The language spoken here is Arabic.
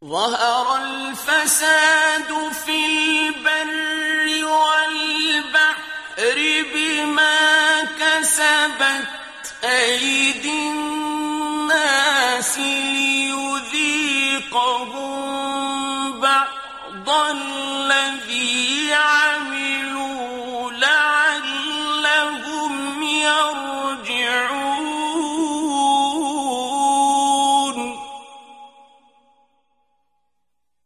ظهر الفساد في البر والبحر بما كسبت أيدي الناس ليذيقهم بعض الذي